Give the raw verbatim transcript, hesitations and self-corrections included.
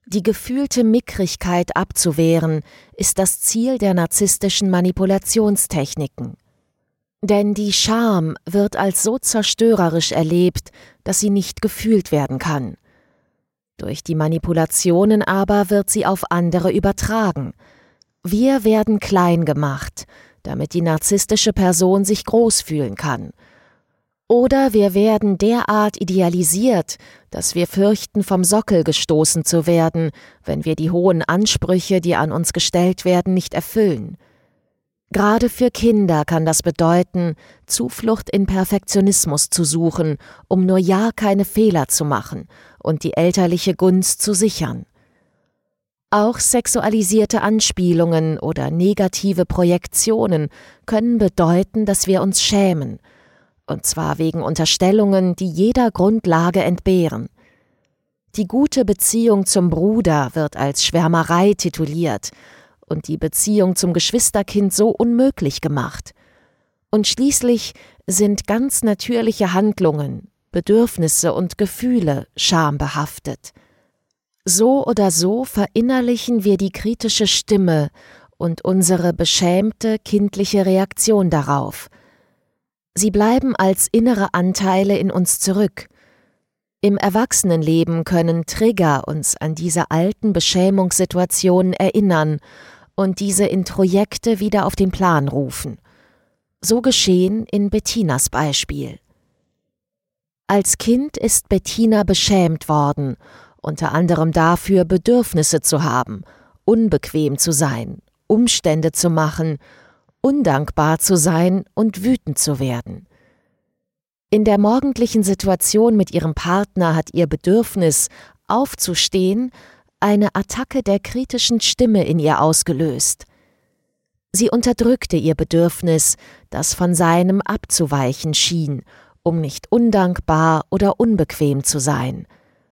Die gefühlte Mickrigkeit abzuwehren, ist das Ziel der narzisstischen Manipulationstechniken. Denn die Scham wird als so zerstörerisch erlebt, dass sie nicht gefühlt werden kann. Durch die Manipulationen aber wird sie auf andere übertragen. Wir werden klein gemacht, damit die narzisstische Person sich groß fühlen kann. Oder wir werden derart idealisiert, dass wir fürchten, vom Sockel gestoßen zu werden, wenn wir die hohen Ansprüche, die an uns gestellt werden, nicht erfüllen. Gerade für Kinder kann das bedeuten, Zuflucht in Perfektionismus zu suchen, um nur ja keine Fehler zu machen und die elterliche Gunst zu sichern. Auch sexualisierte Anspielungen oder negative Projektionen können bedeuten, dass wir uns schämen, und zwar wegen Unterstellungen, die jeder Grundlage entbehren. Die gute Beziehung zum Bruder wird als Schwärmerei tituliert und die Beziehung zum Geschwisterkind so unmöglich gemacht. Und schließlich sind ganz natürliche Handlungen, Bedürfnisse und Gefühle schambehaftet. So oder so verinnerlichen wir die kritische Stimme und unsere beschämte kindliche Reaktion darauf. Sie bleiben als innere Anteile in uns zurück. Im Erwachsenenleben können Trigger uns an diese alten Beschämungssituationen erinnern und diese Introjekte wieder auf den Plan rufen. So geschehen in Bettinas Beispiel. Als Kind ist Bettina beschämt worden, unter anderem dafür, Bedürfnisse zu haben, unbequem zu sein, Umstände zu machen, undankbar zu sein und wütend zu werden. In der morgendlichen Situation mit ihrem Partner hat ihr Bedürfnis, aufzustehen, eine Attacke der kritischen Stimme in ihr ausgelöst. Sie unterdrückte ihr Bedürfnis, das von seinem abzuweichen schien, um nicht undankbar oder unbequem zu sein.